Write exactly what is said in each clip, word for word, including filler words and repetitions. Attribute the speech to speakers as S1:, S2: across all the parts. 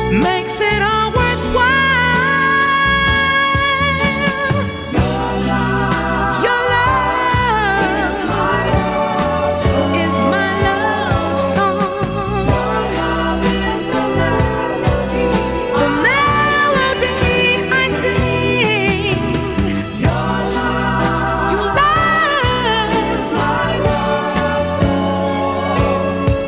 S1: makes it all worthwhile. Your love is my love song. Is my love song. Your love is the melody, the melody I sing. Your love, your love is my love song.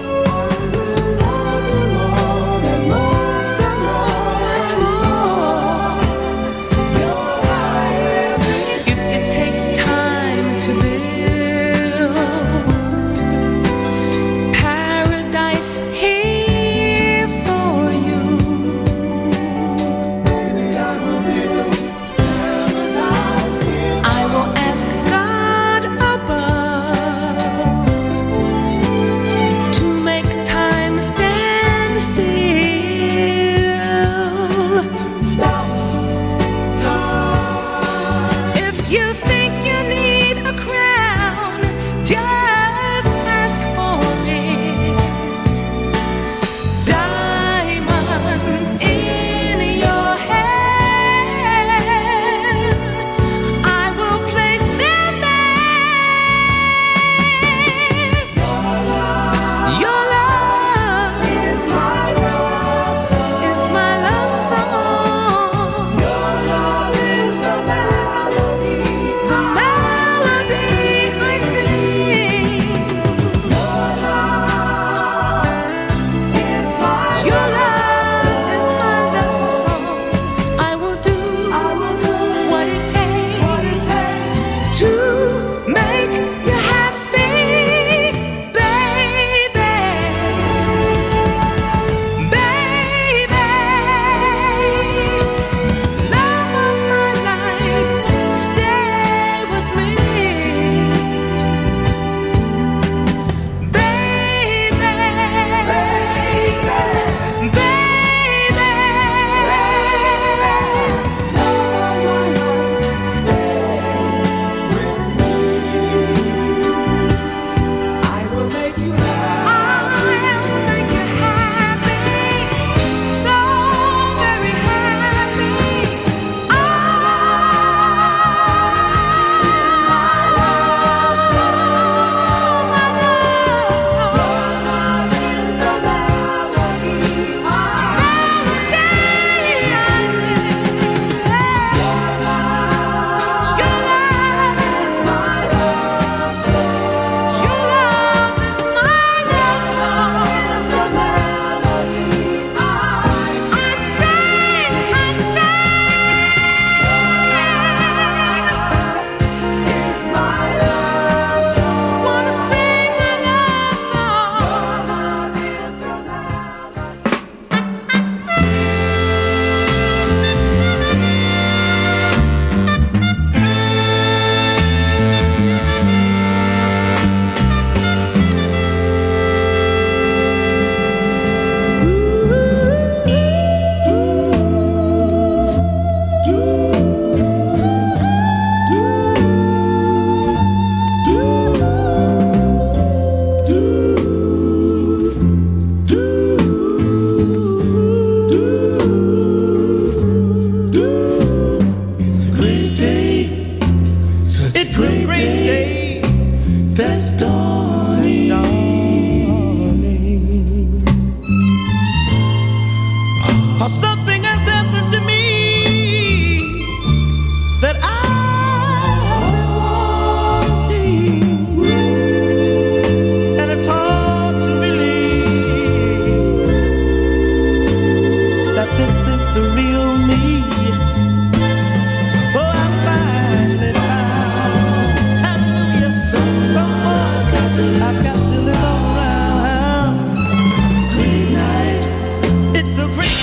S1: More and more, so much more. You're my everything. If it takes time to build paradise here for you, baby, I will build paradise here. I will ask God above to make time stand still. Stop time. If you think you need a crown, just ask for it. Diamonds in your hand, I will place them there. Your love is my love song. Is my love song. Your love is the melody, the melody I sing. Your love is my Your love is my love song. I will do, I will do what it takes to make you happy, baby. Baby, love of my life, stay with me. Baby, baby, baby, love of my life, stay with me. I will make you happy. I will make you happy, so very happy. Ah, my love song, my love song. Your love is the melody, melody I sing. Your love, your love is my love song. Your love is my love song. Is the melody I sing. I sing, it's my love song. Wanna sing my love song. Your love is the It's a great day, such a great day that's dawning. Oh, something has happened to me that I've been wanting, and it's hard to believe that this is the real me. Oh, I finally found, hallelujah, someone I've got to live around. It's a great night. It's a great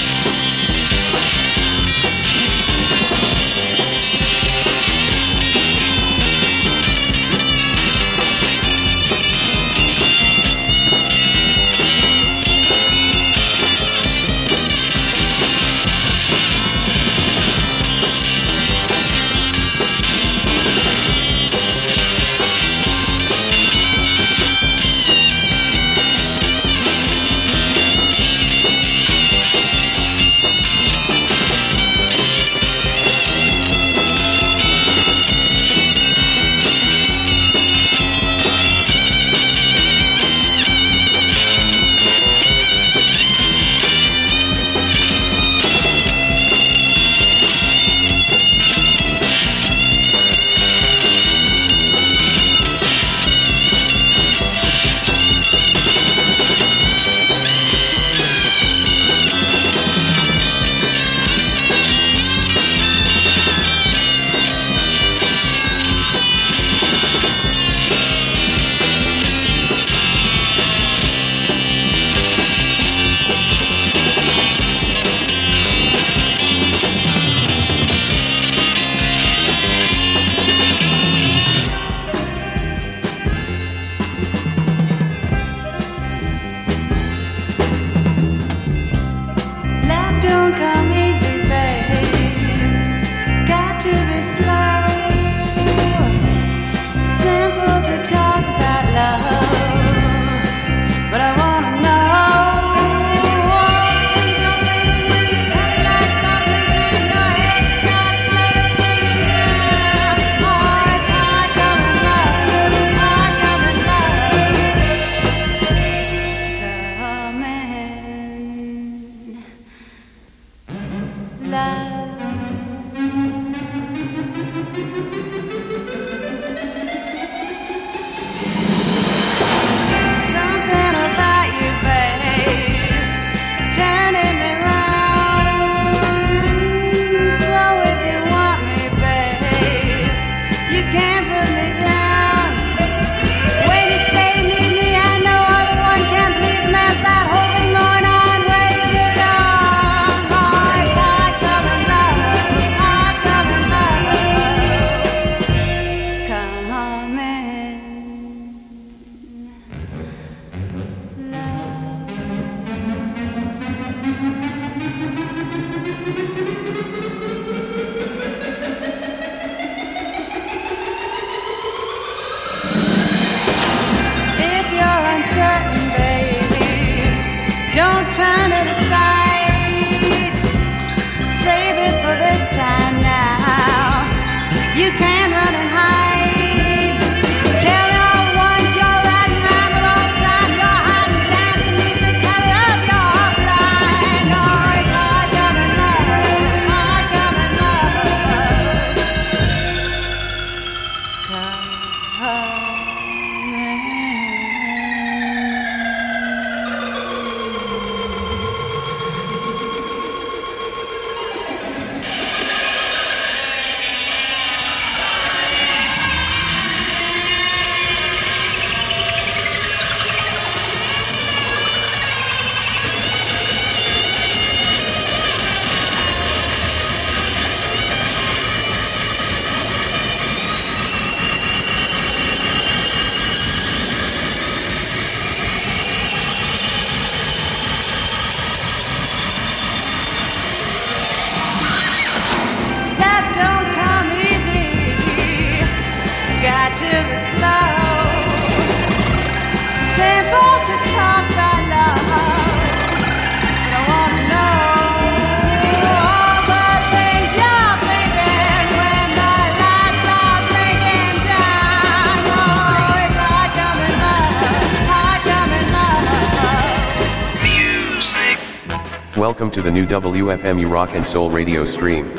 S2: Welcome to the new W F M U Rock and Soul radio stream.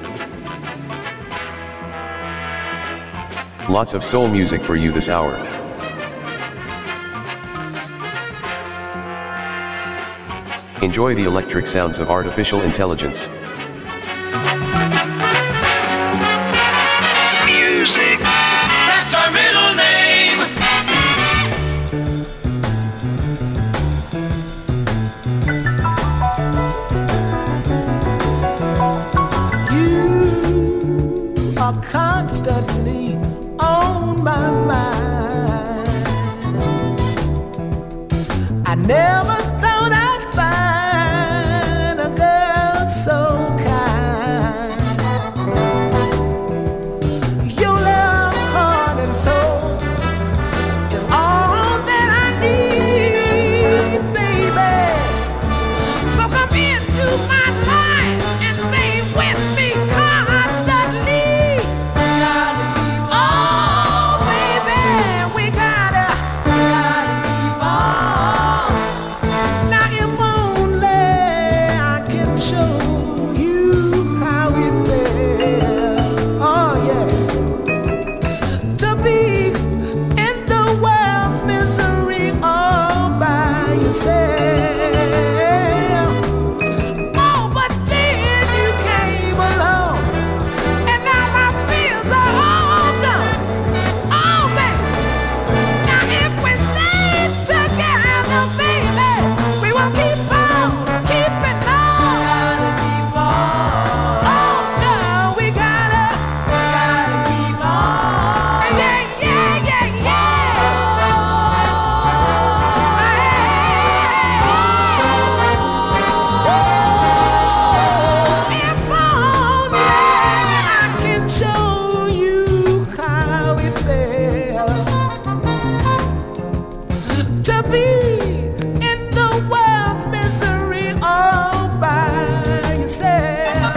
S2: Lots of soul music for you this hour. Enjoy the electric sounds of artificial intelligence.
S3: Music. That's our middle name.
S1: You are constantly on my mind. I never thought I'd find a girl so kind. Your love, heart, and soul is all that I need, baby. So come into my life and stay with me constantly. Oh, baby, we gotta, we gotta keep on. Now if only I can show you how it feels. Oh yeah, to be in the world's misery all by yourself. Oh, but then you came along, and now my fears are all gone. Oh, baby, now if we stay together, baby, we will keep on, keeping on. Oh, no, we gotta, we gotta keep on. Yeah, yeah, yeah, yeah. If only I can show you how it feels to be in the world's misery all by yourself.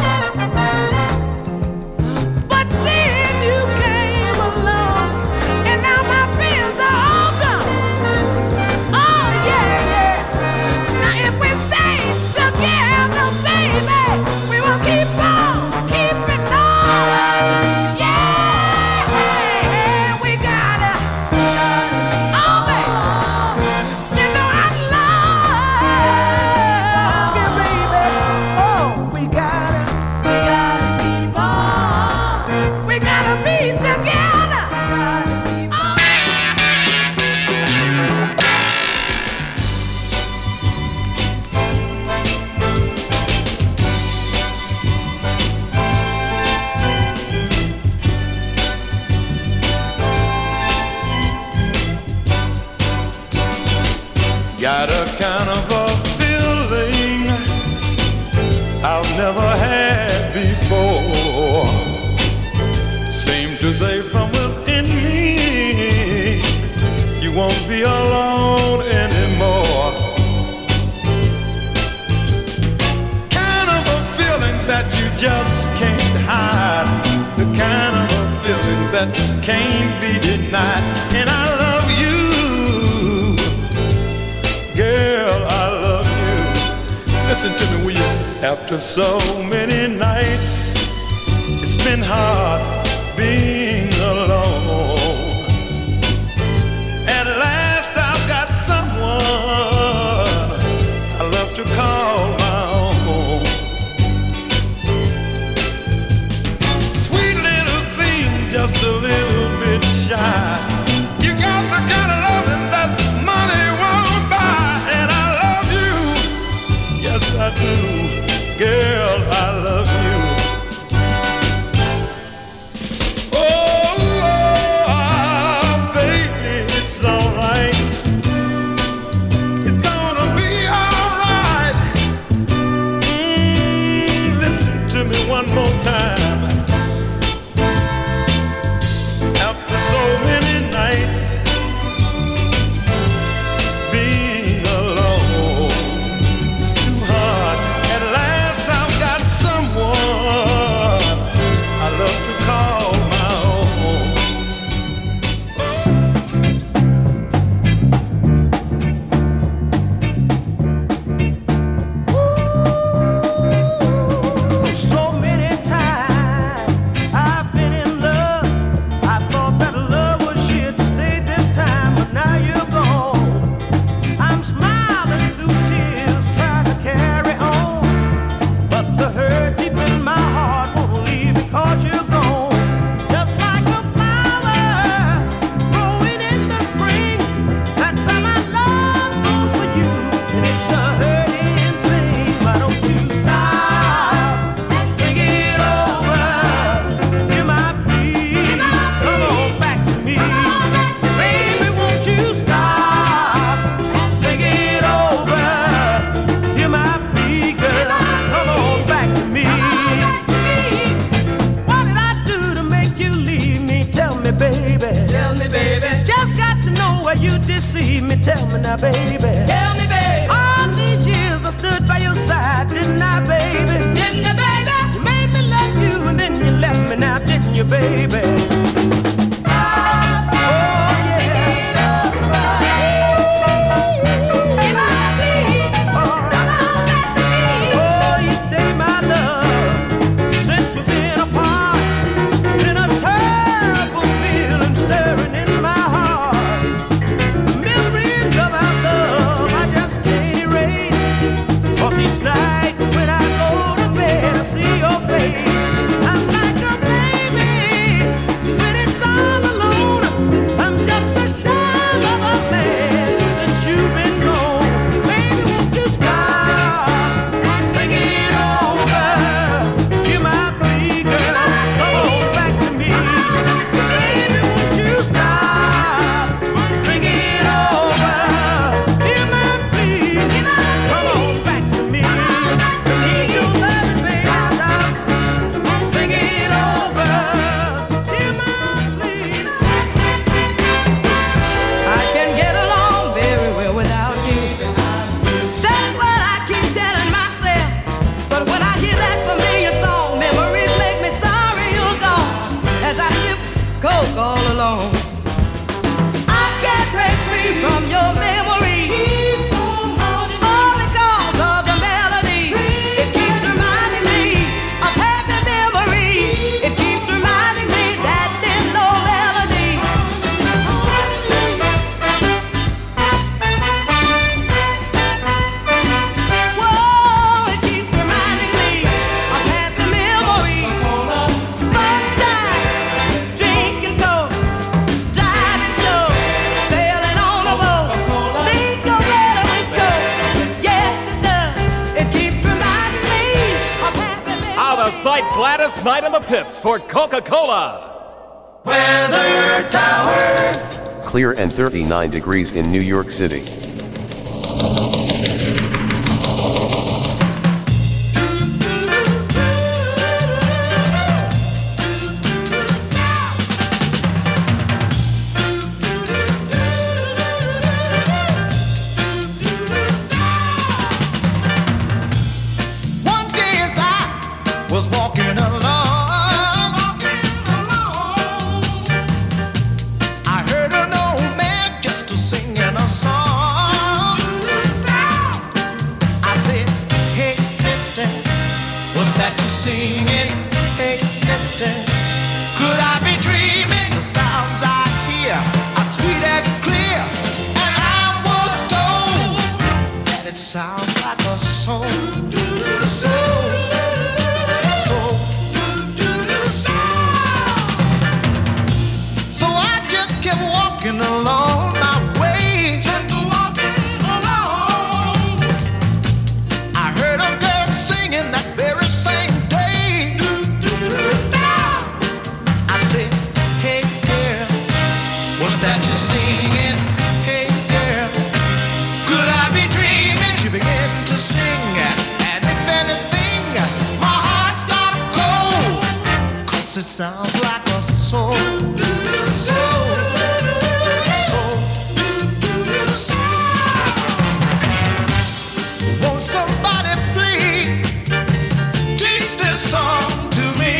S1: But then you came along, and now my fears are all gone. Oh yeah, yeah. Now if we stay together, baby, we will keep on, keeping on. Yeah, we gotta, oh baby, you know I love you, baby. Oh, we gotta, we gotta keep on. We gotta be together. Oh.
S4: Got a kind of a feeling I've never had before. Seem to say from within me, you won't be alone anymore. Kind of a feeling that you just can't hide. The kind of a feeling that can't be denied. And I love you. Girl, I love you. Listen to me, will you? After so many nights, it's been hard being alone. At last I've got someone I love to call my own. Sweet little thing, just a little bit shy. You got the kind of loving that money won't buy. And I love you, yes I do. Girl, I love you. Oh,
S1: now, baby.
S5: Tell me, baby.
S1: All these years I stood by your side, didn't I, baby?
S5: Didn't I, baby?
S1: You made me love you and then you left me now, didn't you, baby?
S5: Stop and think it over. Give my plea. Come on back to me.
S1: Oh, each day, my love, since we've been apart, it's been a terrible feeling stirring in my heart. The memories of our love I just can't erase. 'Cause each night when I go to bed I see your face. I'm like a baby when it's all alone. I'm just a shell of a man since you've been gone. Baby, won't you stop
S5: And think it over.
S1: Hear my plea, girl. Come on back to me. Baby, won't you stop
S5: And think it
S1: over? Hear my plea. Come on back to me. Need your loving, baby. Stop
S5: and think it over.
S1: Hear my plea.
S6: I can get along very well without you. That's what I keep telling myself. But when I hear that familiar song, memories make me sorry you're gone. As I sip coke all alone, I can't break free from your memory. All because of the melody. It keeps reminding me of happy memories. It keeps reminding me that there's no melody. Whoa, it keeps reminding me of happy memories. Fun times, drinking coke, driving slow, sailing on a boat. Things go better with coke. Yes, it does. It keeps reminding me of happy memories.
S7: Out of sight, Gladys Knight and the Pips for Coca-Cola.
S3: Weather Tower.
S2: Clear and thirty-nine degrees in New York City.
S4: One day as I was walking along, I heard an old man just singing a song. I said, hey, mister, was that you singing? Hey, mister, could I be dreaming? The sounds I hear are sweet and clear, and I was told that it sounds like a soul. Soul. Soul. Soul. So I just kept walking along my way. Just walking along. I heard a girl singing that very same day. I said, hey girl, was that you singing? Hey girl, could I be dreaming? She began to sing, and if anything, my heart stopped cold. 'Cause it sounds like a soul. Soul. Soul. Soul. Won't somebody please teach this song to me?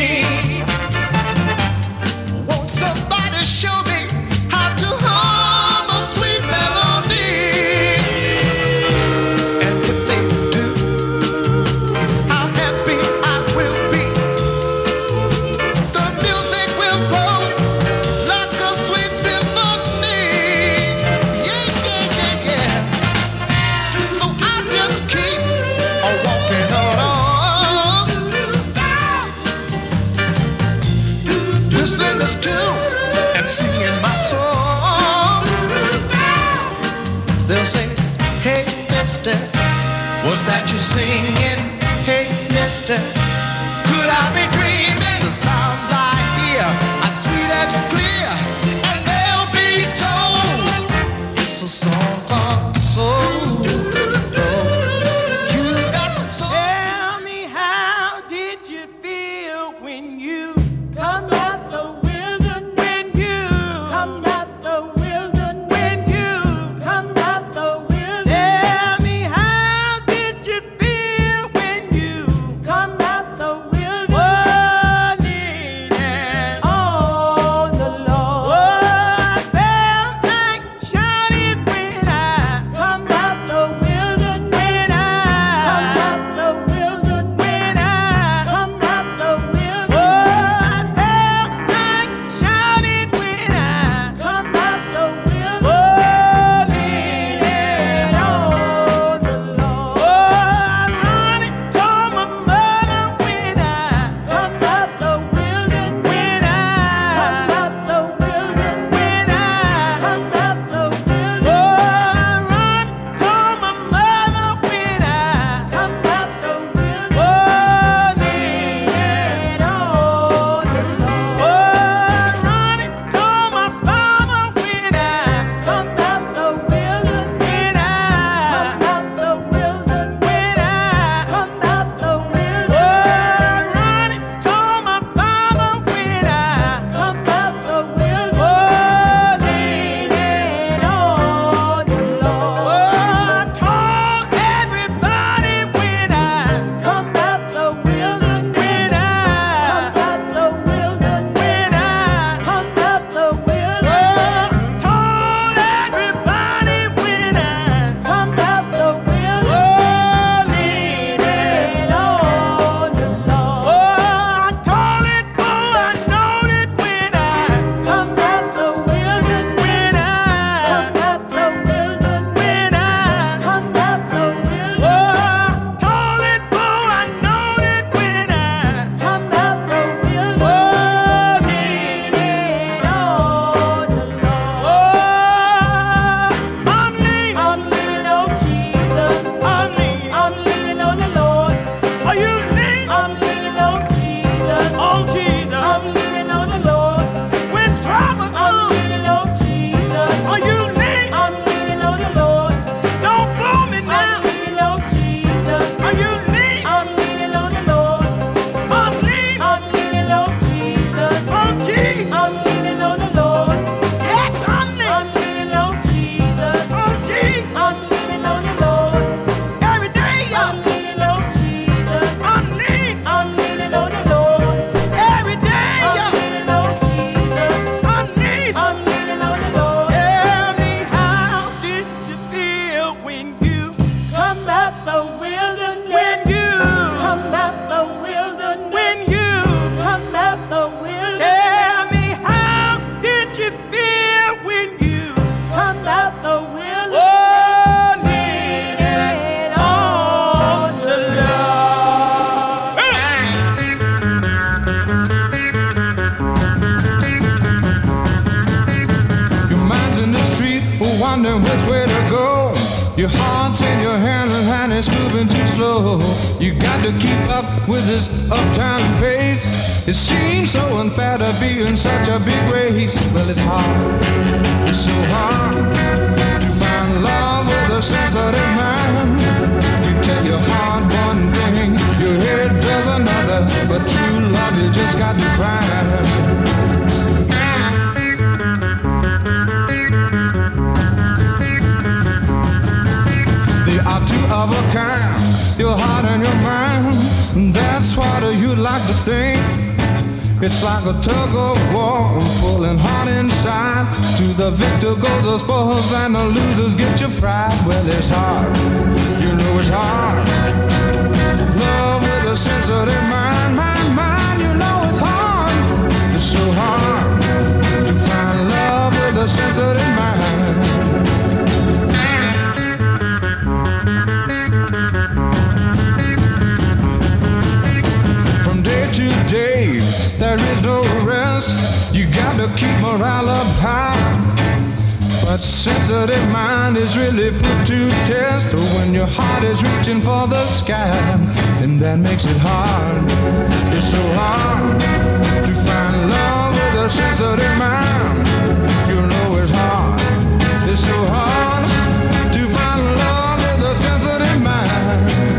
S4: Won't somebody show me how to hum a sweet melody? And if they do, how happy I will be. The music will flow like a sweet symphony. Yeah, yeah, yeah, yeah. So I just keep on walking along, listening to this tune and singing my song. They'll say, hey, mister, was that you singing? Hey, mister, could I be dreaming? The sounds I hear are sweet and clear, and they'll be told it's a song called soul. You got some soul.
S1: Tell me, how did you feel when you come out the wilderness? When you come out the wilderness? When you come out the wilderness?
S8: your heart's in your hand and it's moving too slow. You got to keep up with this uptown pace. It seems so unfair to be in such a big race. Well, it's hard, it's so hard to find love with a sensitive mind. You tell your heart one thing, your head does another, but true love you just got to find. They are two of a kind, your heart and your mind. That's what you'd like to think. It's like a tug of war, pulling hard inside. To the victor go the spoils and the losers get your pride. Well, it's hard, you know it's hard. Love with a sensitive mind, mind, mind. You know it's hard, it's so hard to find love with a sensitive mind. Day, there is no rest. You got to keep morale up high. But sensitive mind is really put to test when your heart is reaching for the sky, and that makes it hard. It's so hard to find love with a sensitive mind. You know it's hard. It's so hard to find love with a sensitive mind.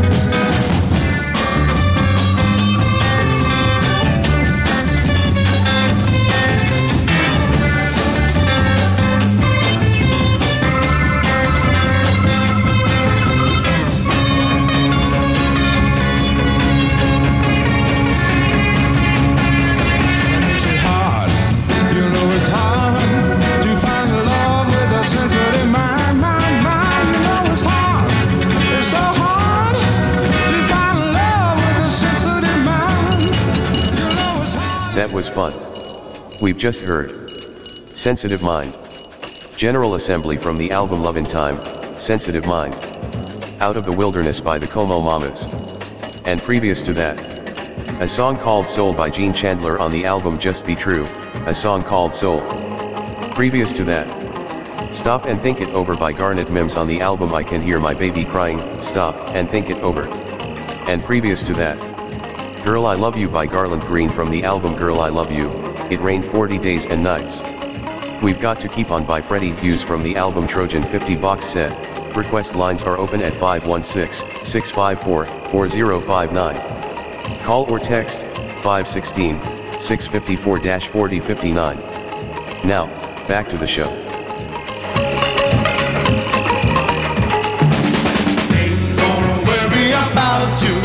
S2: That was fun. We've just heard Sensitive Mind. General Assembly from the album Love in Time, Sensitive Mind. Out of the Wilderness by the Como Mamas. And previous to that, a song called Soul by Gene Chandler on the album Just Be True, a song called Soul. Previous to that, Stop and Think It Over by Garnet Mims on the album I Can Hear My Baby Crying, Stop and Think It Over. And previous to that, Girl I Love You by Garland Green from the album Girl I Love You, It Rained forty Days and Nights. We've Got to Keep On by Freddie Hughes from the album Trojan fifty box set. Request lines are open at five one six, six five four, four zero five nine. Call or text, five one six, six five four, four zero five nine. Now, back to the show.
S4: Ain't gonna worry about you.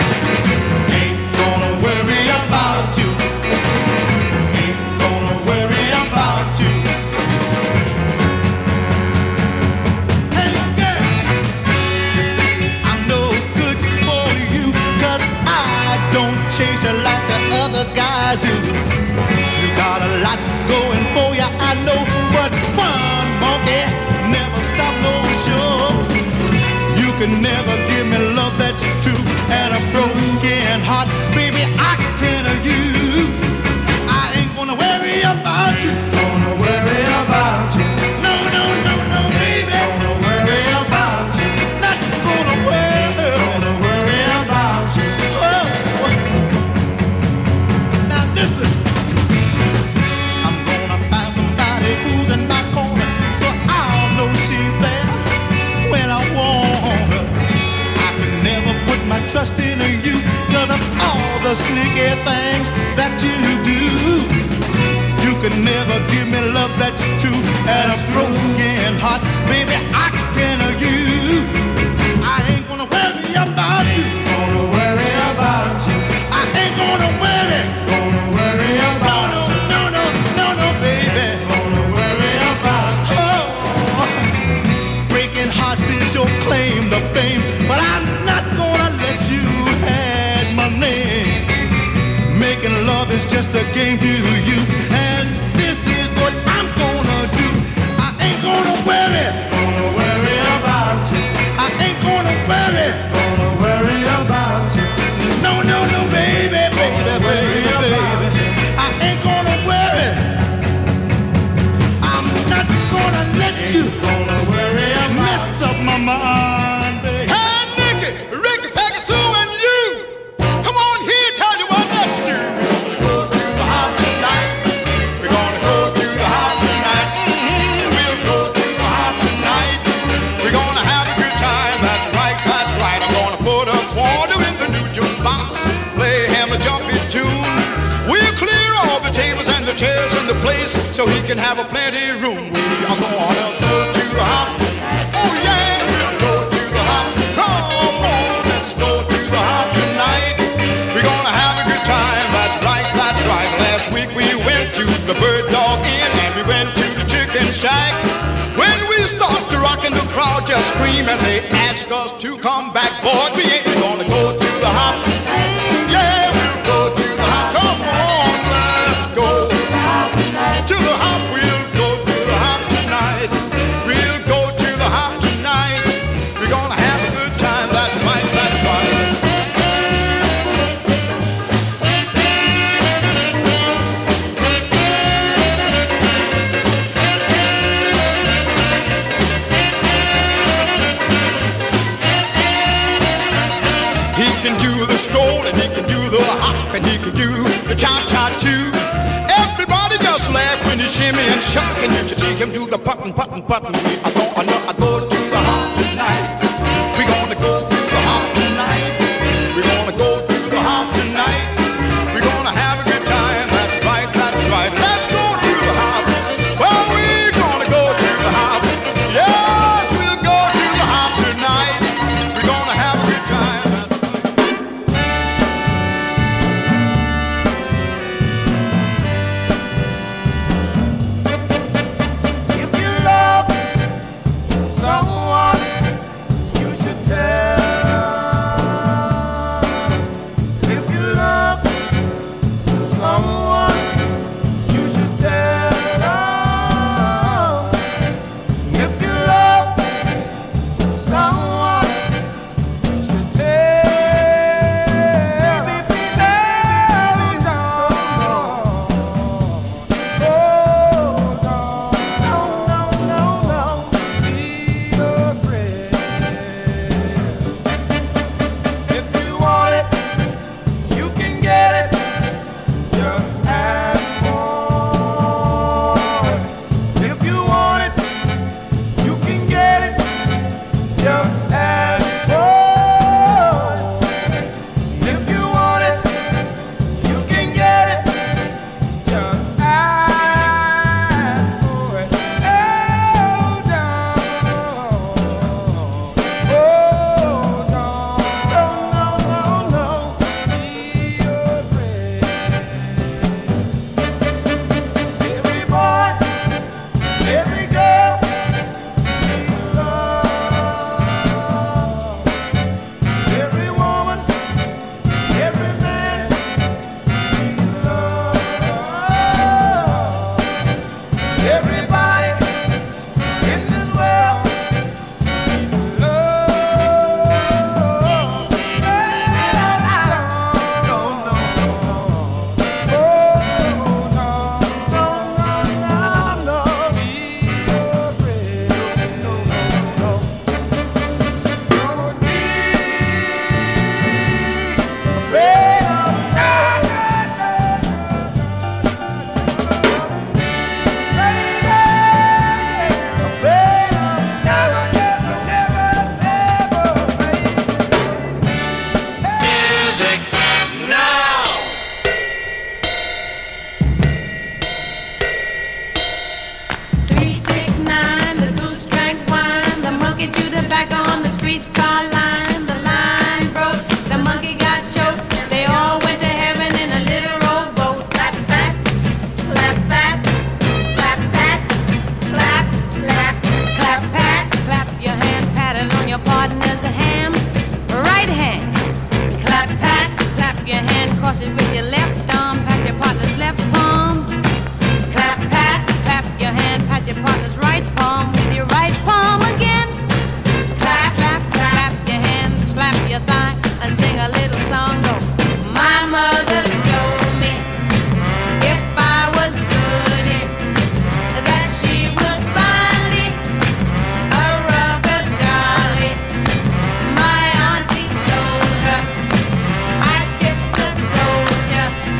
S4: Can never give me love that's true and a broken heart, baby, I can't use. I ain't gonna worry about you. Gonna worry about you. No, no, no, no, baby. Gonna worry about you. Not gonna worry. Gonna worry about you. Oh. Now listen, I'm gonna find somebody who's in my corner, so I'll know she's there when I want. My trust in you, cause of all the sneaky things that you do. You can never give me love that's true and a broken heart, baby, I can use. I ain't gonna worry about you. Gonna worry about you. I ain't gonna worry. Gonna worry about you. No, no, no, no, no, baby. Gonna worry about you. Oh, breaking hearts is your claim to fame, but I'm not gonna you had my name. Making love is just a game to you, and this is what I'm gonna do. I ain't gonna worry. Gonna worry about you. I ain't gonna worry. Gonna worry about you. No, no, no, baby, baby, baby, baby. I ain't gonna worry. I'm not gonna let you mess up my mind.
S8: so he can have a plenty room. We are gonna go to the hop. Oh yeah, we'll go to the hop. Come on, let's go to the hop tonight. We're gonna have a good time. That's right, that's right. Last week we went to the Bird Dog Inn and we went to the Chicken Shack. When we start to rock and the crowd just scream and they ask us to come back, boy, we ain't gonna go to the hop. Mm, yeah, we'll go to the hop. Come on, let's go to the hop. We'll go to the hop tonight. We'll go to the hop tonight. We're gonna have a good time. That's right, that's right. He can do the stroll and he can do the hop and he can do the cha-cha too. Everybody just laugh when he shimmy and shuck and you should see him do the button, button, button. We are gonna go to the hop tonight. We're gonna go to the hop tonight. We're gonna go to the hop tonight. We're gonna have a good time. That's right, that's right. Let's go to the hop. Well, we're gonna go to the hop. Yes, we'll go to the hop tonight. We're gonna have a good time.
S4: If you love someone, you should tell. If you love someone, you should tell. If you love someone, you should tell. Baby, baby, baby, don't. Oh, no, no, no, no, be afraid. If you want it, you can get it. Just ask for it. If you want it, you can get it. Just ask for it. If you want it, you can get it. Just ask for it. Oh, down. Oh, down. No, no, no, no. Be afraid. Every boy, every girl needs love. Every woman, every man needs love. Everybody in this world needs love. No, no, no, no. Oh, no, no, no, no, no. Be afraid. No, no, no. Don't be afraid of afraid of never, never, never, never, baby.
S3: Music now.
S6: Three, six, nine, the goose drank wine. The monkey chewed tobacco on the streetcar line. The line broke, the monkey got choked. They all went to heaven in a little rowboat. Clap back, clap back, clap back, clap, clap, clap back. Clap your hand, pat it on your partner's ham. Right hand, clap back, clap your hand, cross it with your left arm, pat your partner's left palm. Clap, pat, clap your hand, pat your partner's right palm with your right palm again. Clap, slap, slap your hand, slap your thigh, and sing a little song. Go. My mother told me if I was good, that she would buy me a rubber dolly. My auntie told her I kissed a soldier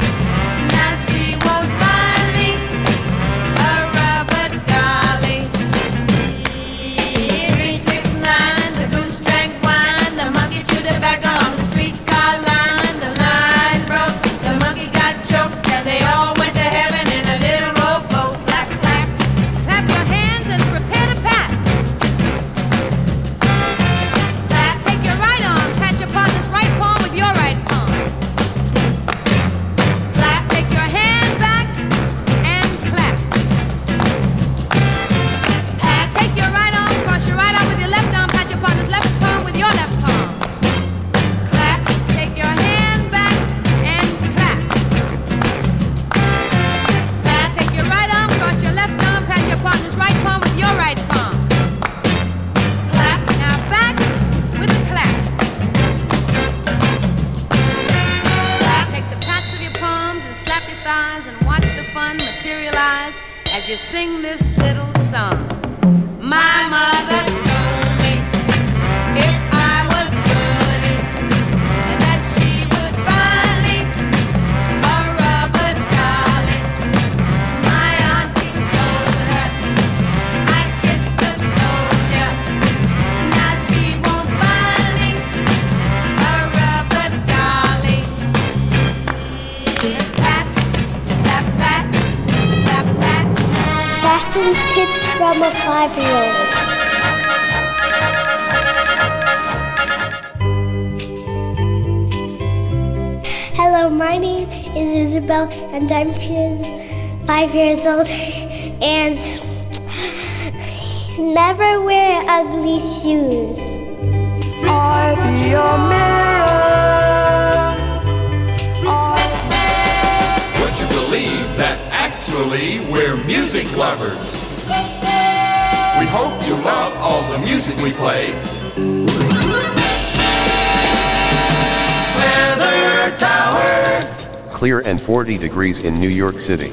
S6: as you sing this little song. My mother told me if I was good and that she would buy me a rubber dolly. My auntie told her I kissed a soldier. Now she won't buy me a rubber dolly. Pat, pat, pat, pat, pat.
S9: Fashion tips from a five-year-old. Hello, my name is Isabel, and I'm five years old. And never wear ugly shoes.
S1: I'll be your mirror.
S3: Would you believe that actually we're music lovers? We hope you love all the music we play. Weather Tower.
S2: Clear and forty degrees in New York City.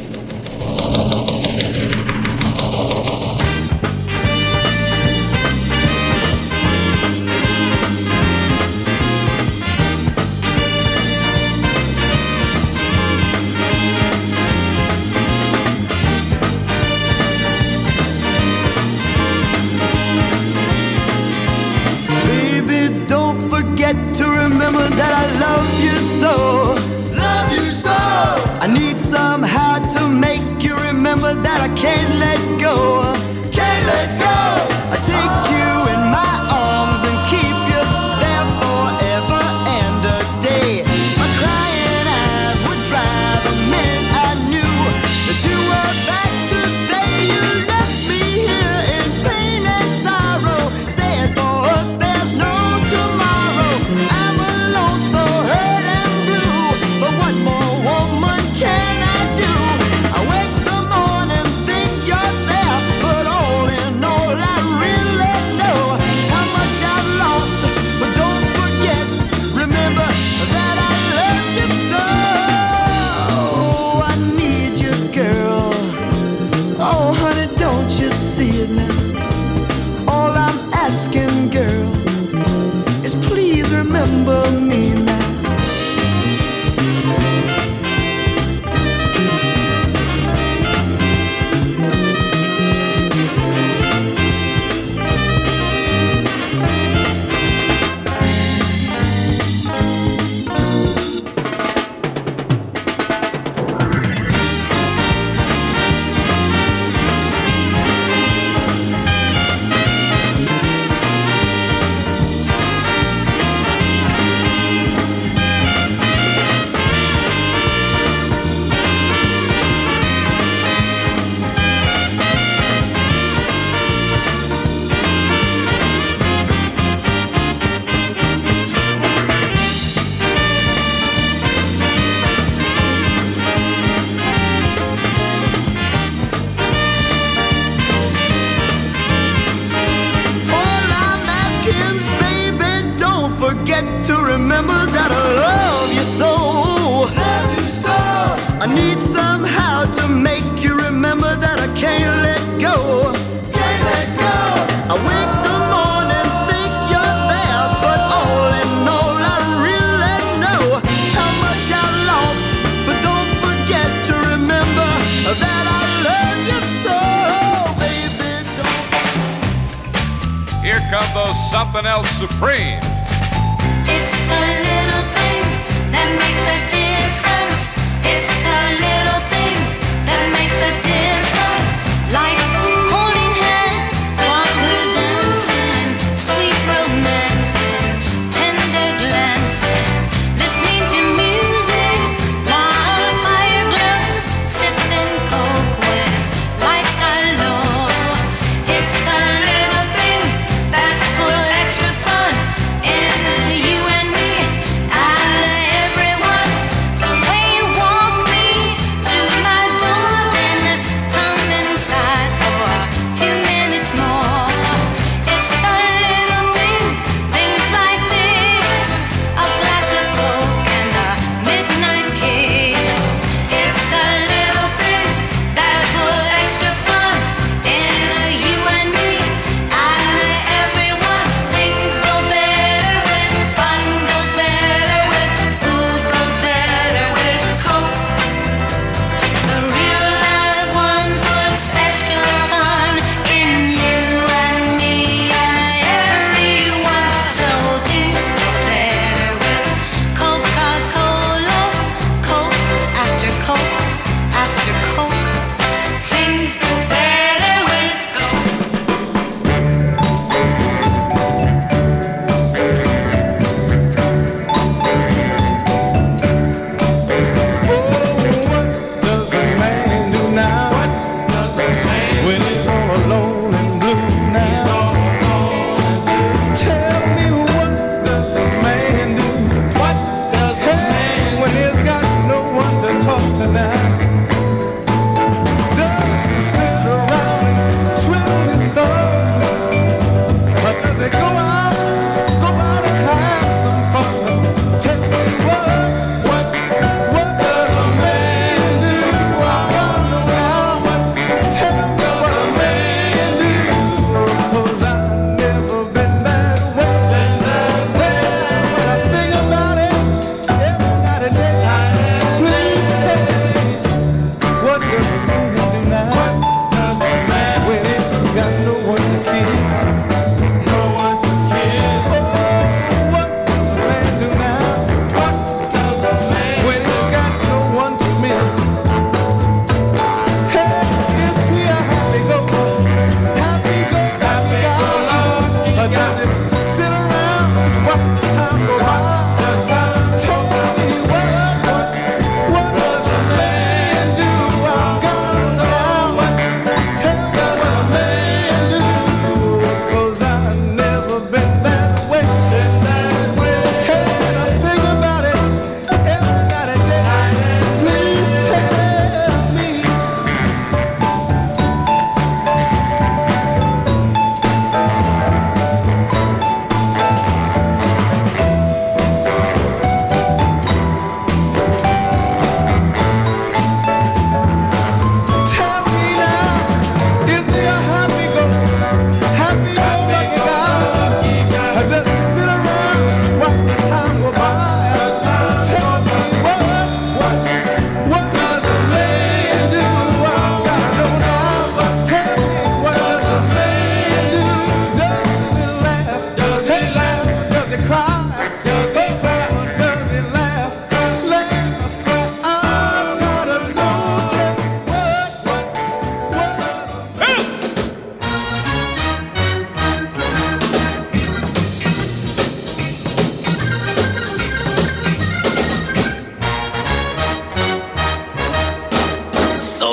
S1: Baby, don't forget to remember that I love you so. Love you so. I need somehow to make you remember that I can't let go. Can't let go. I take you in my arms and keep you there forever and a day. My crying eyes would dry the minute I knew that you were back to stay. You left me here in pain and sorrow. Sad for us, there's no tomorrow. I'm alone, so hurt and blue. But what more woman can I do? I wake the morning, think you're there, but all in all, I really know how much I've lost. But don't forget, remember that I love you so. I need you, girl. Oh, honey, don't you see it now? All I'm asking, girl, is please remember me now. All I'm asking is, baby, don't forget to remember that I love you so. Love you so. I need somehow to make you remember that I can't let go. Can't let go. I wake the morning, think you're there, but all in all, I really know how much I've lost. But don't forget to remember that I love you so, baby. Don't.
S10: Here come those something else supreme.
S5: It's the little things that make the difference. It's the little things that make the difference. Like holding hands while we're dancing, sweet romancing, tender glancing, listening to music while fire glows, sipping coke when lights are low. It's the little things that put extra fun in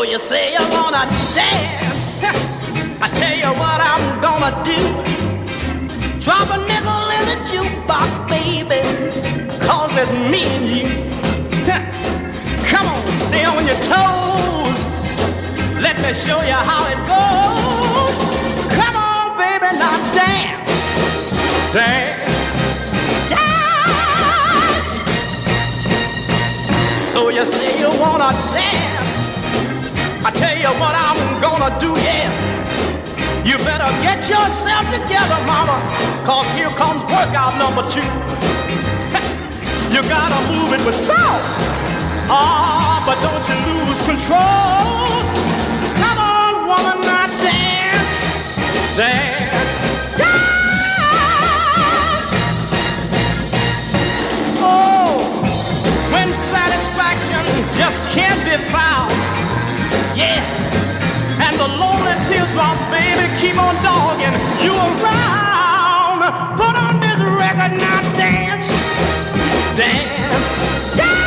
S6: So you say you wanna dance. I tell you what I'm gonna do. Drop a nickel in the jukebox, baby, 'cause it's me and you. Come on, stay on your toes. Let me show you how it goes. Come on, baby, now dance. Dance. Dance. So you say you wanna dance. I tell you what I'm gonna do, yeah. You better get yourself together, mama, 'cause here comes workout number two. You gotta move it with soul. Ah, but don't you lose control. Come on, woman, now dance. Dance. Dance. Oh, when satisfaction just can't be found. Yeah. And the lonely teardrops, baby, keep on dogging you around. Put on this record, now dance, dance, dance.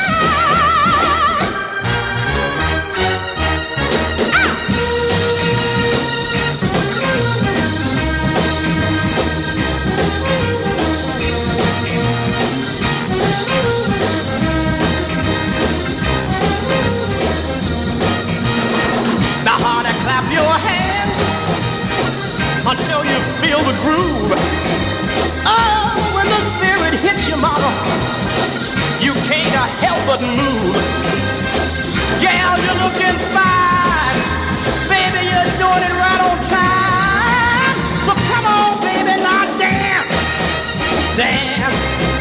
S6: Clap your hands until you feel the groove. Oh, when the spirit hits you, mama, you can't help but move. Yeah, you're looking fine, baby, you're doing it right on time. So come on, baby, now dance, dance,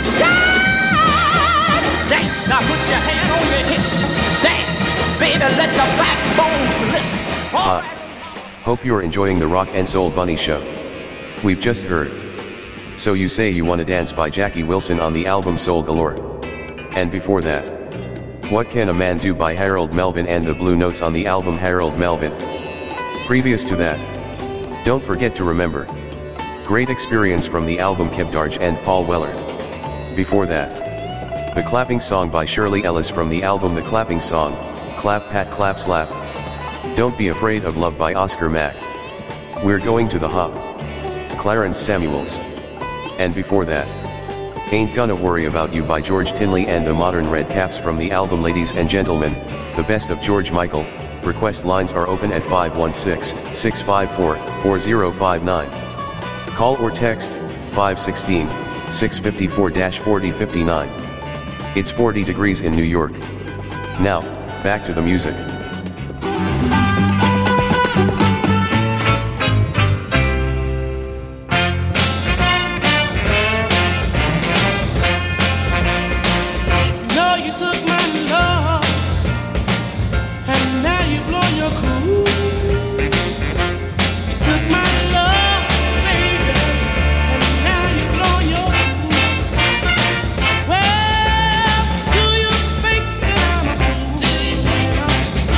S6: dance, dance. Now put your hand on your hip, dance, baby, let your backbone slip.
S2: Hi. Hope you're enjoying the Rock and Soul Bunny Show. We've just heard So You Say You Wanna Dance by Jackie Wilson on the album Soul Galore. And before that, What Can a Man Do by Harold Melvin and the Blue Notes on the album Harold Melvin. Previous to that, don't forget to remember Great Experience from the album Kebdarj and Paul Weller. Before that, The Clapping Song by Shirley Ellis from the album The Clapping Song, Clap Pat Clap Slap. Don't Be Afraid of Love by Oscar Mack. We're Going to the Hop, Clarence Samuels. And before that, Ain't Gonna Worry About You by George Tinley and the Modern Red Caps from the album Ladies and Gentlemen, The Best of George Michael. Request lines are open at five one six, six five four, four zero five nine. Call or text five one six, six five four, four zero five nine. It's forty degrees in New York. Now, back to the music.
S11: Well, do you think that I'm a fool?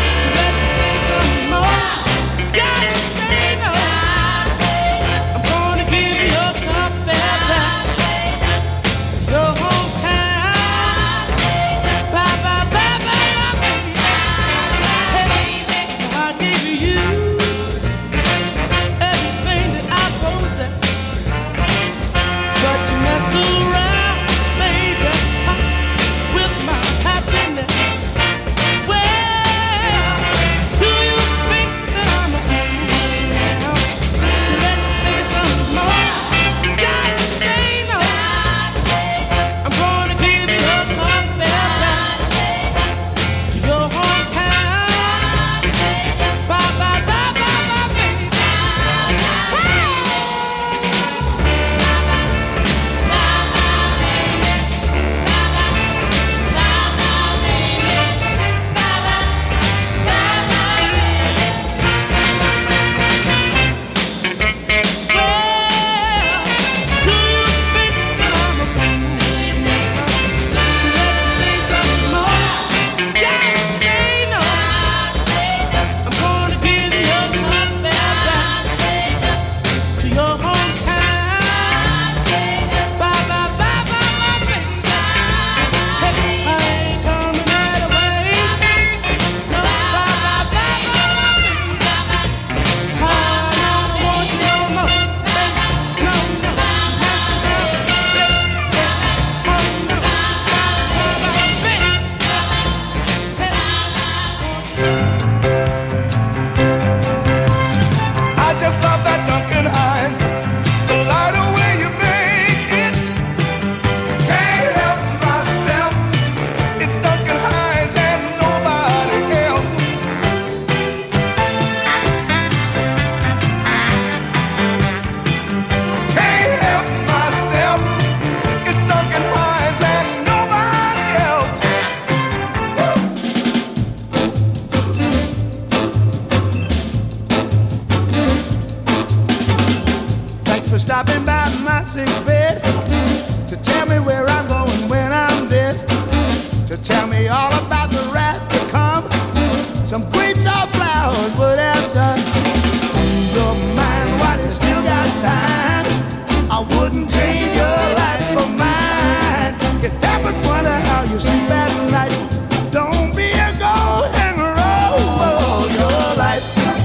S11: sick bed, to tell me where I'm going when I'm dead, to tell me all about the wrath to come. Some grapes or flowers would have done. Free your mind while you still got time. I wouldn't change your life for mine. Get up and wonder how you sleep at night. Don't be a gold hanger all your life.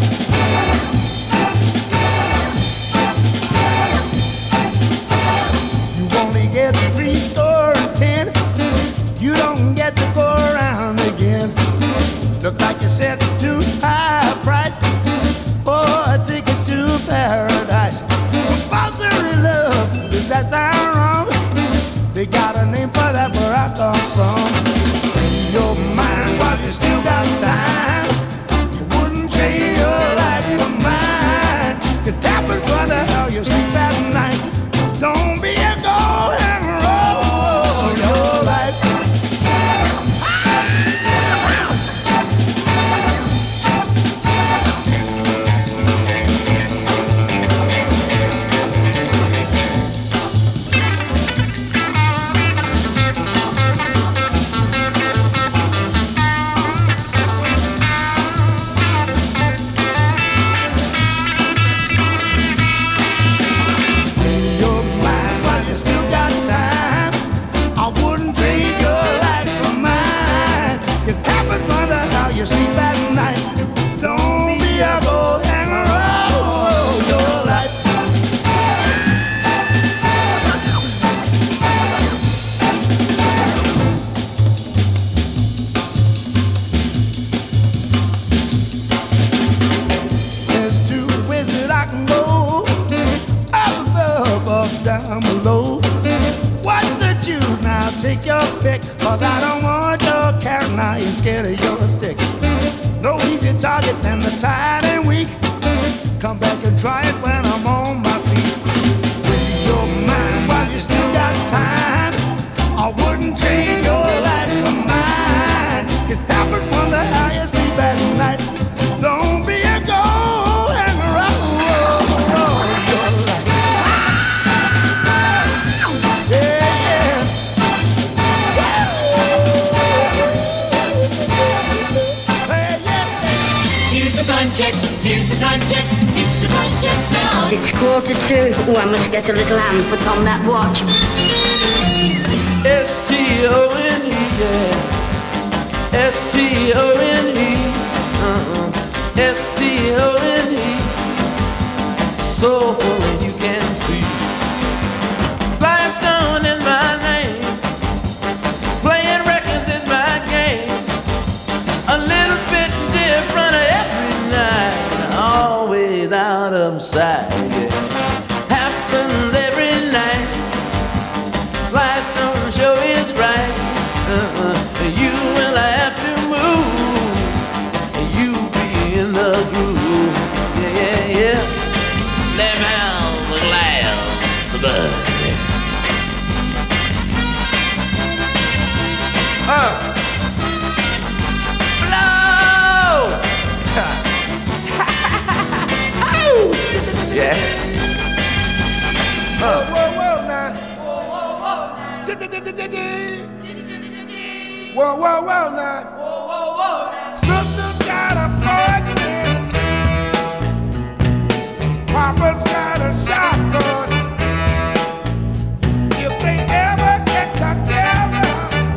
S11: You only get three score and ten. You don't get to go around again. Look like you set too high a price for a ticket to paradise. Compulsory love, does that sound wrong? They got a name for that where I come from. Free your mind while you still got time. You wouldn't change your life for mine. You tap and wonder how you sleep at night. Don't be a gold hanger all your life. You sleep at night. Don't be a gold hanger all your life. There's two ways that I can go, up above, up down below. What's the choose now? Take your pick, cause I don't want your carrot, now you're scared of your stick. No easy target than the tired and weak. Come back and try it when I'm on my feet. Free your mind while you still got time. I wouldn't change your life for mine. You stop and wonder how you sleep at night. Don't be a gold hanger all your life. Yeah, yeah.
S12: Here's the time check, here's the time check, it's the time check now.
S13: It's quarter two. Oh, I must get a little hand put on that watch.
S1: S T O N E, yeah. S T O N E, uh-uh. S T O N E. So you can see. Sly Stone is my name. Playing records is my game. A little bit different every night. Always out of sight, yeah. Happens every night. Sly Stone show is right. Uh-uh. You will have to move. You be in the groove. Yeah, yeah, yeah. Let me have a glass of bud. Uh. Blow! Yeah.
S11: Whoa, whoa, whoa, now. Whoa, whoa, whoa, now. Sister's got a boyfriend. Papa's got a shotgun. If they ever get together,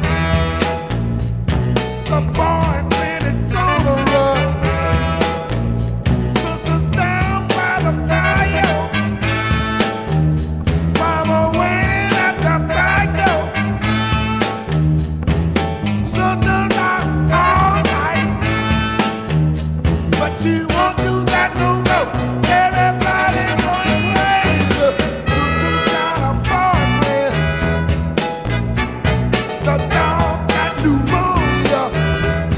S11: the boyfriend is gonna run. Sister's down by the bayou. Mama went at the back door. Sister's out all night, but she won't do that no more. Everybody going crazy. Sister's got a boyfriend. The dog got pneumonia.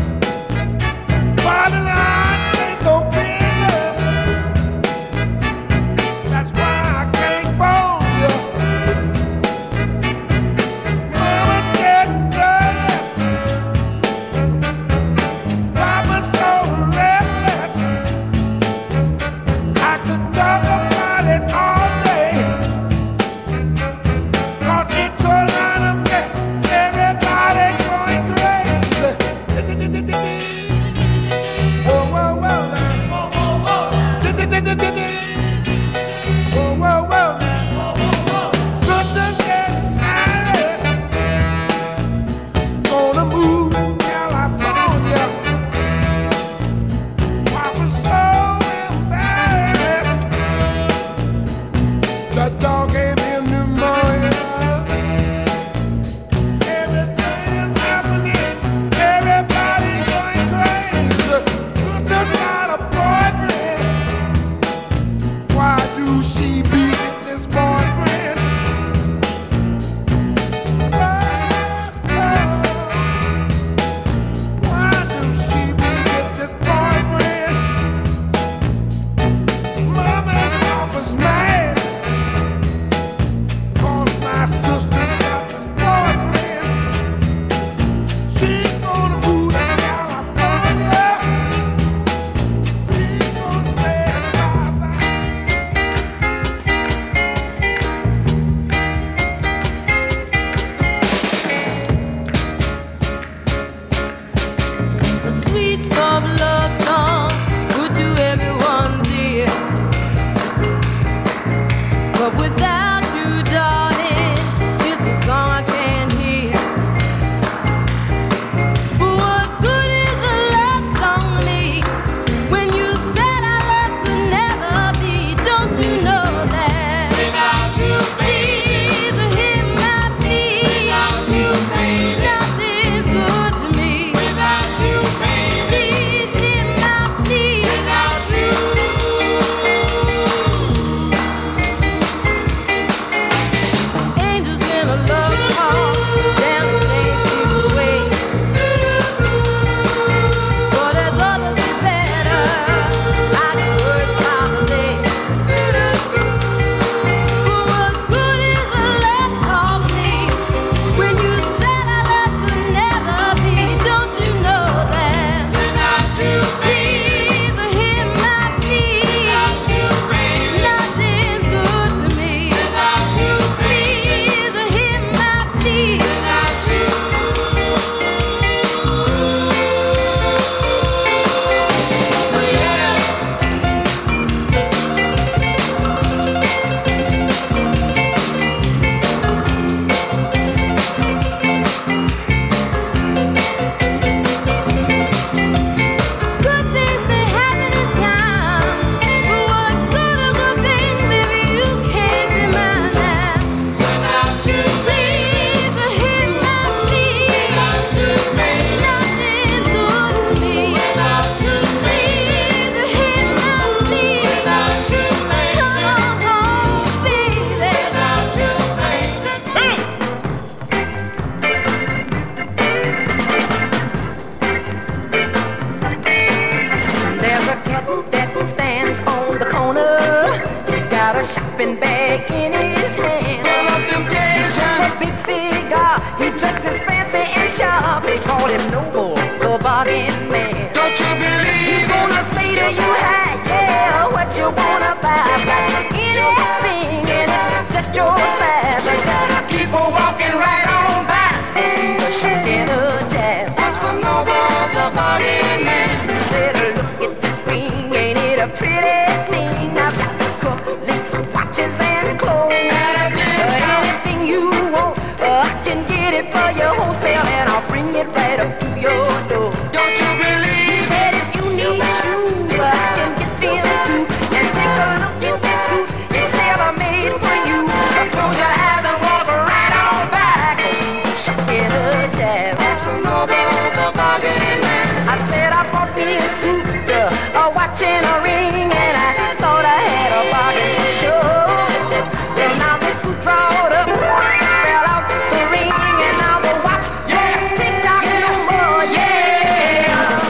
S6: bargain man.
S11: Don't you believe?
S6: He's gonna say to you, hey, yeah, what you wanna buy? I've got anything and it's just your size. So just keep on walking right on by. He's a shuck and a jab.
S11: That's for Noble, the bargain man.
S6: He said, look at this ring, ain't it a pretty thing? I've got cufflinks, watches and clothes. Uh, anything you want, uh, I can get it for your wholesale and I'll bring it right up to your door.
S11: Don't you believe?
S6: He said if you need shoes, uh, I can get them too. And take a look at this suit, it's never made for you. Uh, close your eyes and walk right on by, 'cause he's a shuck and a jab.
S11: That's for Noble, the bargain man.
S6: I said I bought me a suit, uh, a watch and a ring, and I thought I had a bargain for sure. Well, now this suit drawed up, fell out the ring, and now the watch, yeah, tick-tock no more, yeah.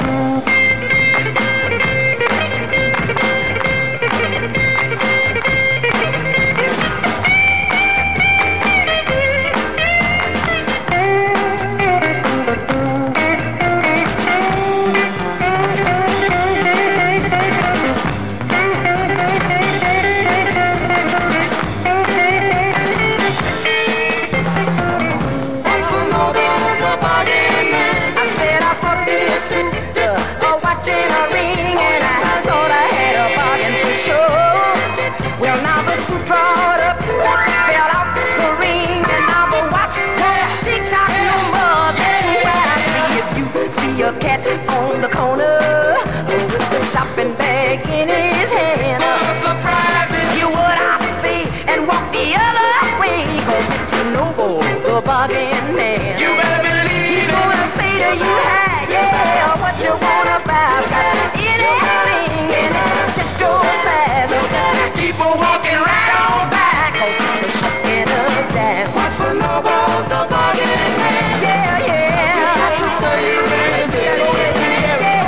S11: That's for Noble, the bargain man.
S6: I said I bought me a suit, uh, a watch and a ring, and I thought I had a bargain for sure. Well, now the suit drawed up, fell out the ring, and now the watch, yeah, tick-tock no more. That's why I see if you see a cat on the corner uh, with the shopping bag in his hand.
S11: What a surprise is
S6: You what I say and walk the other way, 'cause it's a Noble, the bargain man.
S11: you better believe
S6: He's
S11: it.
S6: gonna say to you, hey, yeah, what you wanna buy? I've got anything and it's just your size. So just
S11: Keep on walking right on by.
S6: back, 'cause he's a shuck and a jab.
S11: That's for Noble, the bargain man.
S6: Yeah, yeah.
S11: What you say you ready to
S6: Yeah,
S11: go
S6: yeah,
S11: and get it?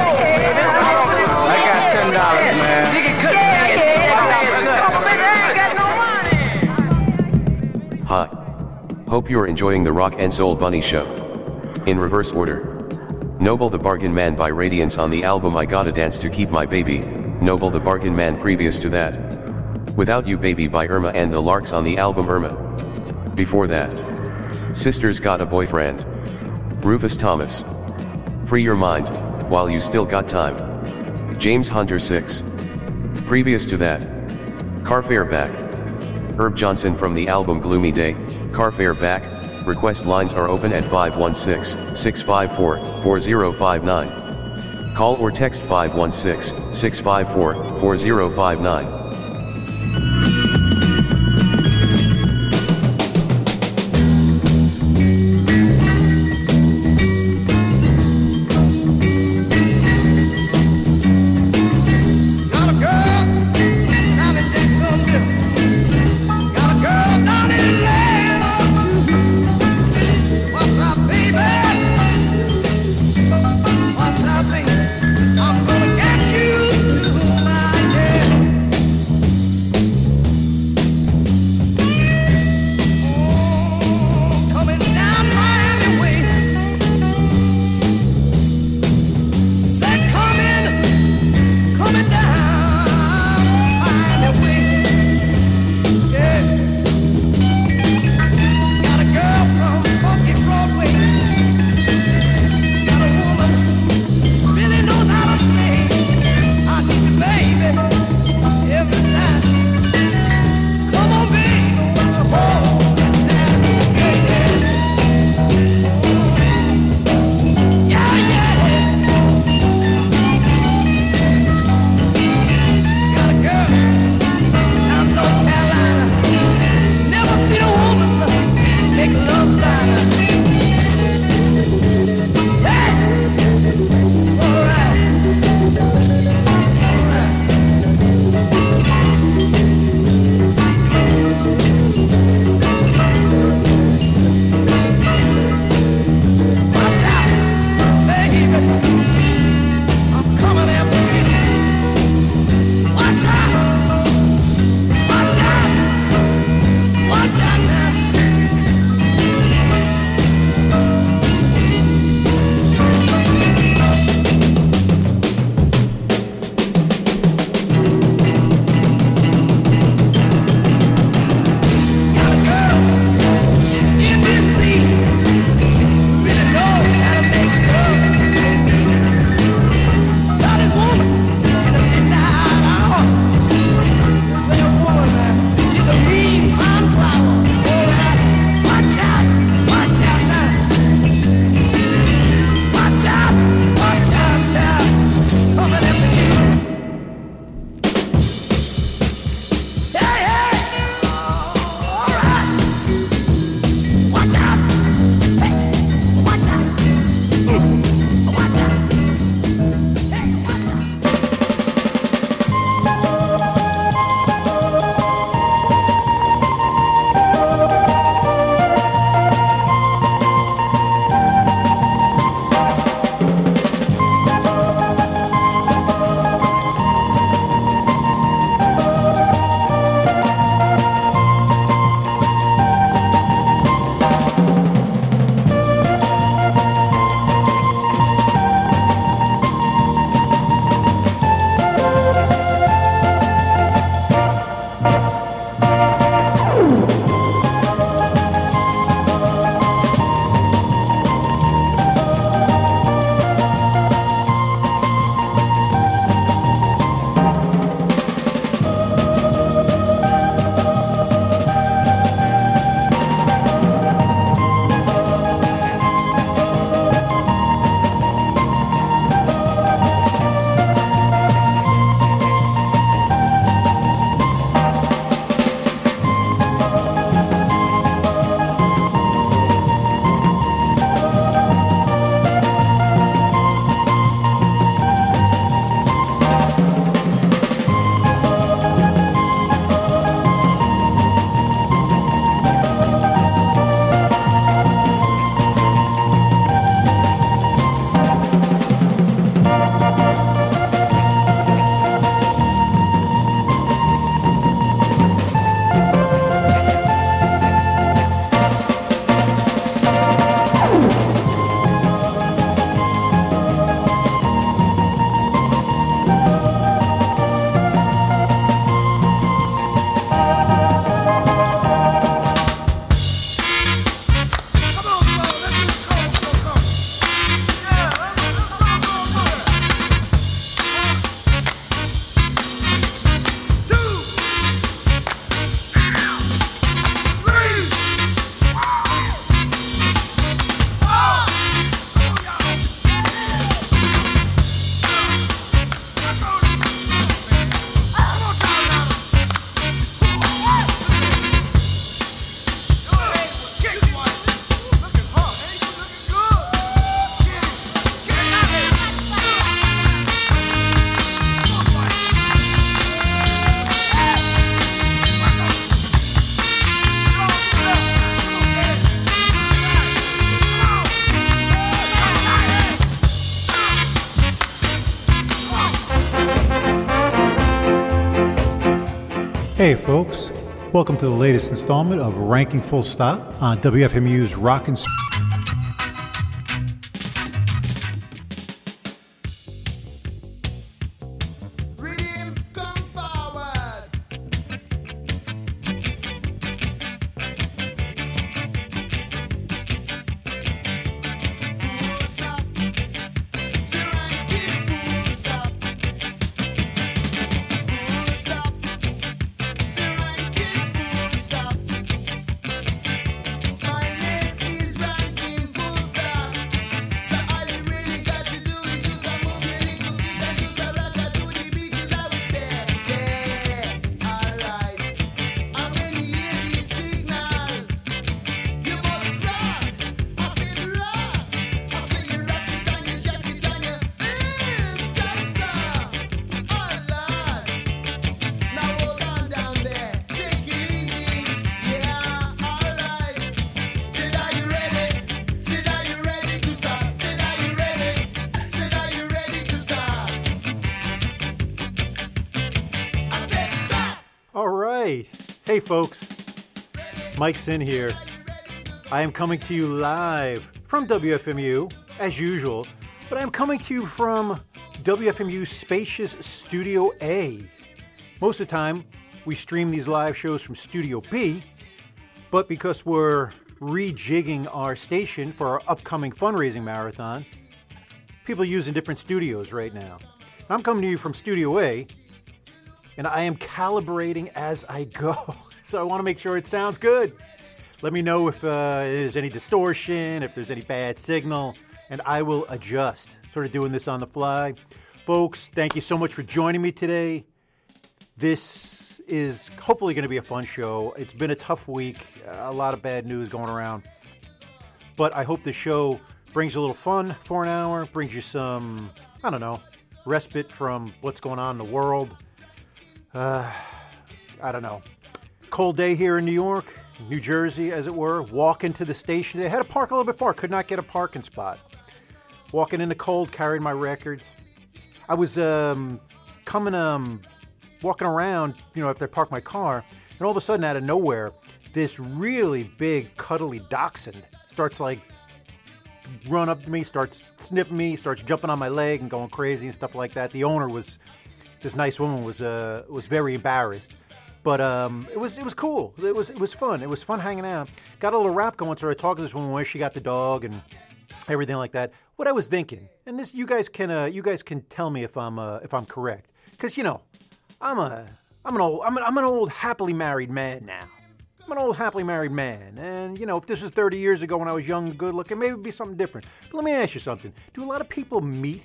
S6: yeah.
S11: I got ten dollars, man.
S6: Yeah, yeah. Come on, baby, I ain't got no money.
S2: Hi. Hope you're enjoying the Rock and Soul Bunny Show. In reverse order. Noble the Bargain Man by Radiance on the album I Gotta Dance to Keep My Baby, Noble the Bargain Man previous to that. Without You Baby by Irma and the Larks on the album Irma. Before that. Sisters Got a Boyfriend. Rufus Thomas. Free Your Mind, While You Still Got Time. James Hunter six. Previous to that. Carfare Back. Herb Johnson from the album Gloomy Day, Carfare Back. Request lines are open at five one six, six five four, four zero five nine. Call or text five one six, six five four, four zero five nine.
S11: Got a girl down in Jacksonville. Got a girl down in Atlanta too. Watch out, baby. Watch out, baby. I'm gonna get you tonight, yeah.
S14: Hey folks, welcome to the latest installment of Ranking Full Stop on W F M U's Rockin' S- Hey folks, Mike Sin here. I am coming to you live from W F M U, as usual, but I'm coming to you from W F M U's spacious Studio A. Most of the time, we stream these live shows from Studio B, but because we're rejigging our station for our upcoming fundraising marathon, people are using different studios right now. I'm coming to you from Studio A, and I am calibrating as I go. So I want to make sure it sounds good. Let me know if uh, there's any distortion, if there's any bad signal, and I will adjust. Sort of doing this on the fly. Folks, thank you so much for joining me today. This is hopefully going to be a fun show. It's been a tough week, a lot of bad news going around. But I hope the show brings you a little fun for an hour, brings you some, I don't know, respite from what's going on in the world. Uh, I don't know. Cold day here in New York, New Jersey, as it were. Walking to the station. They had to park a little bit far. Could not get a parking spot. Walking in the cold, carrying my records. I was um, coming, um, walking around, you know, after I parked my car, and all of a sudden, out of nowhere, this really big, cuddly dachshund starts, like, run up to me, starts sniffing me, starts jumping on my leg and going crazy and stuff like that. The owner was... This nice woman was uh, was very embarrassed, but um, it was it was cool. It was it was fun. It was fun hanging out. Got a little rap going. So I talked to this woman where she got the dog and everything like that. What I was thinking, and this you guys can uh, you guys can tell me if I'm uh, if I'm correct, because you know I'm a I'm an old I'm an, I'm an old happily married man now. I'm an old happily married man, and you know if this was thirty years ago when I was young and good looking, maybe it'd be something different. But let me ask you something: do a lot of people meet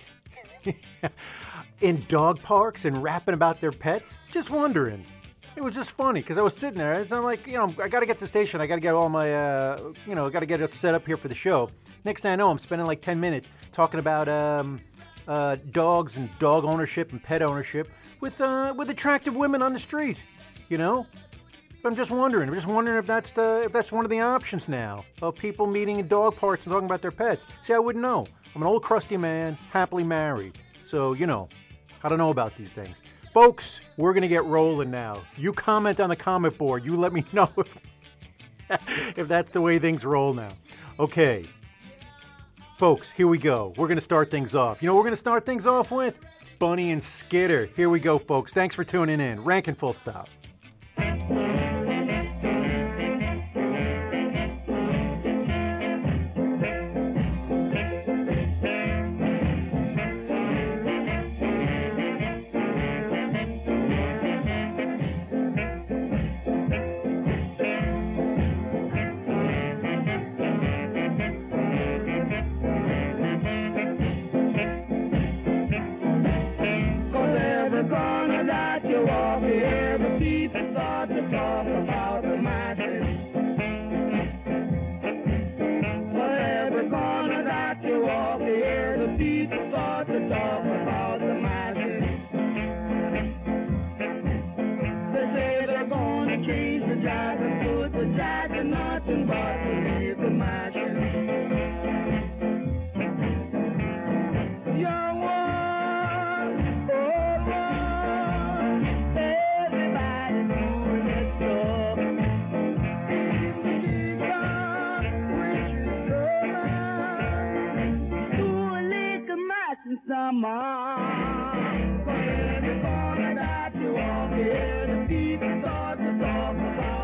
S14: in dog parks and rapping about their pets? Just wondering. It was just funny because I was sitting there and I'm like, you know, I got to get to the station. I got to get all my, uh, you know, I got to get it set up here for the show. Next thing I know, I'm spending like ten minutes talking about um, uh, dogs and dog ownership and pet ownership with uh, with attractive women on the street. You know, I'm just wondering. I'm just wondering if that's the if that's one of the options now of people meeting in dog parks and talking about their pets. See, I wouldn't know. I'm an old crusty man, happily married. So, you know, I don't know about these things. Folks, we're going to get rolling now. You comment on the comment board. You let me know if, if that's the way things roll now. Okay. Folks, here we go. We're going to start things off. You know what we're going to start things off with? Bunny and Skitter. Here we go, folks. Thanks for tuning in. Rankin' Full Stop.
S11: Every corner that you walk, every beat catching summer. Cause every corner that you walk in, the people start to talk about